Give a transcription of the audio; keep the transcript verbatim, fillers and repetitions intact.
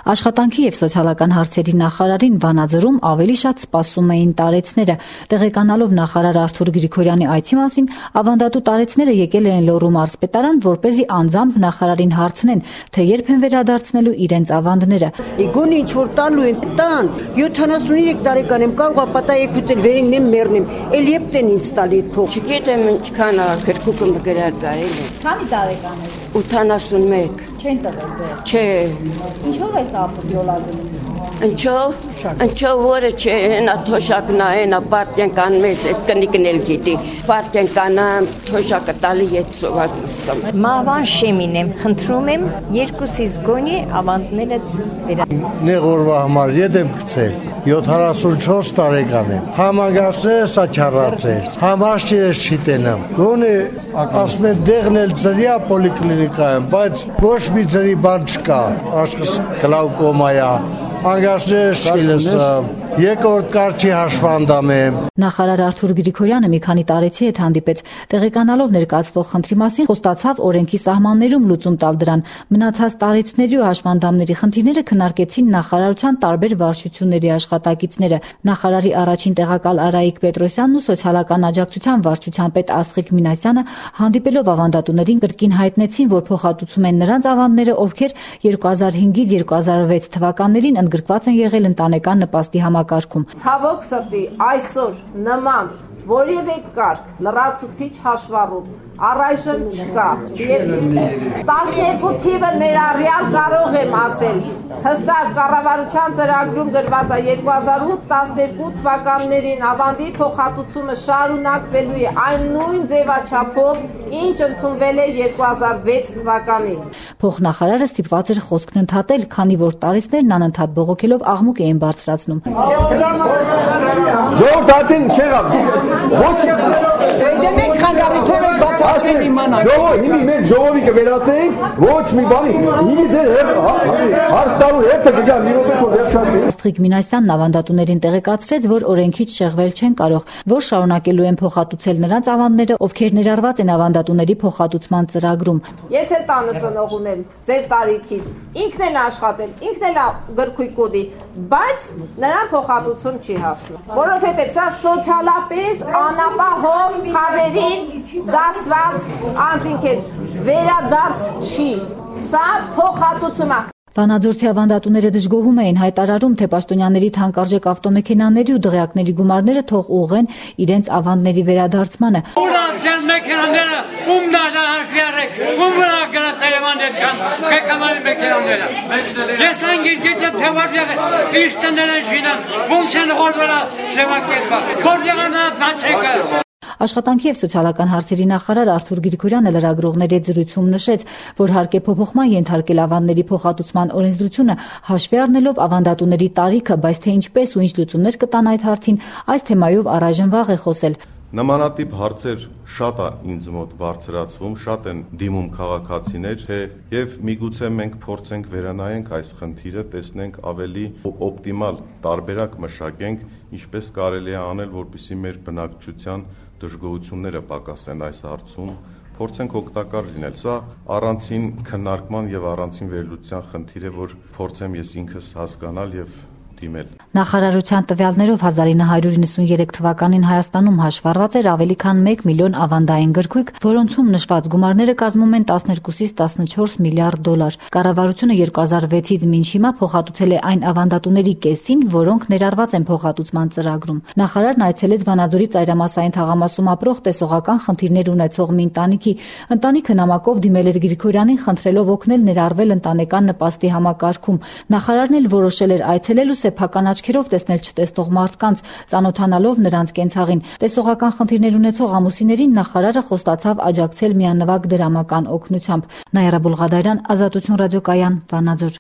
Աշխատանքի և սոցիալական հարցերի նախարարին Վանաձորում ավելի շատ սպասում էին տարեցները։ Տեղեկանալով նախարար Արթուր Գրիգորյանի այցի մասին, ավանդատու տարեցները եկել էին Լոռու մարզպետարան, որպեսզի անձամբ նախարարին հարցնեն, թե երբ են վերադարձնելու իրենց ավանդները։ Գոնե ինչ-որ տալու են, տան, յոթանասունուերեք տարեկան եմ, կարող ապատայեկուցել, վերինգնեմ, մեռնեմ, էլ եպտ են ինձ տալի այդ փող։ Չգիտեմ ինչքան ա գրքուկը գրած արել է։ Քանի տարեկան եք։ ութանասունմեկ։ Չեն տվել դեռ։ Չէ։ Ինչով է սա յոլազում։ Ինչով, ինչով որը չէ, նա թոշակն է, նա պարտիան կանում ես, այս կնիկն էլ գիտի, պարտիան կանա, թոշակը տալի ետ սովակ նստում։ Մավան Շեմին եմ, խնդրում եմ երկուսիս գոնի ավանդները վերա։ Նեղ օրվա համար ետ եմ գցել, յոթանասունչորս տարեկան եմ, համագարցները սա չարացել, համաշտիրես չի տենամ, գոնի ասում են դեղն էլ ծրիա պոլիկլինիկա եմ, բայց ոչ մի ծրի բան չկա, աշխս գլավկոմայա, անգաշներս չի լսում, երկորդ կարճի հաշվանդամ եմ։ Նախարար Արթուր Գրիգորյանը մի քանի տարեցի հետ հանդիպեց, տեղեկանալով ներկայացվող խնդրի մասին, խոստացավ օրենքի սահմաններում լուծում տալ դրան։ Մնացած տարեցների ու հաշվանդամների խնդիրները քննարկեցին նախարարության տարբեր վարչությունների աշխատակիցները։ Նախարարի առաջին տեղակալ Արայիկ Պետրոսյանն ու սոցիալական աջակցության վարչության պետ Աստղիկ Մինասյանը հանդիպելով ավանդատուներին կրկին հայտնեցին, որ փոխհատուցում են նրանց ավանդները, ովքեր երկու հազար հինգից երկու հազար վեց թվականներին ընդգրկված են եղել ընտանեկան նպաստի համակարգում։ Ցավոք սրտի այսօր նման որևէ կարգ լրացուցիչ հաշվառում առայժմ չկա։ տասներկու թիվը ներառյալ կարող եմ ասել, հստակ կառավարության ծրագրում գրված է երկու հազար ութ տասներկու թվականներին ավանդի փոխհատուցումը շարունակվելու է այն նույն ձևաչափով, ինչ ընդունվել է երկու հազար վեց թվականին։ Փոխնախարարը ստիպված էր խոսքն ընդհատել, քանի որ տարեցներն անընդհատ բողոքելով աղմուկ էին բարձրացնում։ Ժողովրդին չեղավ։ Ոչ Մենք խանգարիթով ենք բացատրել իմանալ։ Ժողովի, հիմի մենք ժողովի կվերացեինք, ոչ մի բանի։ Հիմի ձեր հարց տալու հետը կգա մի րոպե քո վերջացնի։ Աստղիկ Մինասյանն ավանդատուներին տեղեկացրեց, որ օրենքից շեղվել չեն կարող, որ շարունակելու են փոխհատուցել նրանց ավանդները, ովքեր ներառված են ավանդատուների փոխհատուցման ծրագրում։ Ես էլ տանը ծնող ունեմ, ձեր տարիքին, ինքն էլ աշխատել, ինքն էլ գրքույկ կոդի, բայց նրան փոխհատուցում չի հասնում, որովհետև սա սոցիալապես անապահով խավերին դասված անձինք են, վերադարձ չի, սա փոխհատուցում է։ Վանաձորցի ավանդատուները դժգոհում էին, հայտարարում, թե պաշտոնյաների թանկարժեք ավտոմեքենաների ու դղյակների գումարները թող ուղղեն իրենց ավանդների վերադարձմանը։ Ուրախ մեքենաները ում դաշահաշվի արեք, ում վրա գրած Երևանից կան քեքամանի մեքենաները։ Ես անգիր գիտեմ, թե որտեղ իշխանները շինան, ոնց են հոր վրա ձևակերպա, որտեղ է նա բացեկը։ Աշխատանքի և սոցիալական հարցերի նախարար Արթուր Գրիգորյանը լրագրողների հետ զրույցում նշեց, որ հարկ է փոփոխման ենթարկել ավանդների փոխհատուցման օրենսդրությունը, հաշվի առնելով ավանդատուների տարիքը, բայց թե ինչպես ու ինչ լուծումներ կտան այդ հարցին, այս թեմայով առայժմ վաղ է խոսել։ Նմանատիպ հարցեր շատ է ինձ մոտ բարձրացվում, շատ են դիմում քաղաքացիներ, թե եւ միգուցե մենք փորձենք վերանայենք այս խնդիրը, տեսնենք ավելի օպտիմալ տարբերակ մշակենք, ինչպես կարելի է անել, որպեսզի մեր բնակչության դժգոհությունները պակասեն այս հարցում, փորձենք օգտակար լինել։ Սա առանցին քննարկման եւ առանցին վերլուծության խնդիր է, որ փորձեմ ես ինքս հասկանալ եւ դիմել։ Նախարարության տվյալներով հազար ինը հարյուր իննսուներեք թվականին Հայաստանում հաշվառված էր ավելի քան մեկ միլիոն ավանդային գրքույկ, որոնցում նշված գումարները կազմում են տասներկուսից տասնչորս միլիարդ դոլար։ Կառավարությունը երկու հազար վեցից մինչ հիմա փոխհատուցել է այն ավանդատուների կեսին, որոնք ներառված են փոխհատուցման ծրագրում։ Նախարարն այցելեց Վանաձորի ծայրամասային թաղամասում ապրող տեսողական խնդիրներ ունեցող մի ընտանիքի։ Ընտանիքը նամակով դիմել էր Գրիգորյանին, խնդրելով օգնել ներառվել ընտանեկան նպաստի համակարգում։ Նախարարն էլ որոշել էր այցելել ու սեփական աչքերով տեսնել չտեսնող մարդկանց, ծանոթանալով նրանց կենցաղին։ Տեսողական խնդիրներ ունեցող ամուսիններին նախարարը խոստացավ աջակցել միանվագ դրամական օգնությամբ։ Նաիրա Բուլղադարյան, Ազատություն ռադիոկայան, Վանաձոր։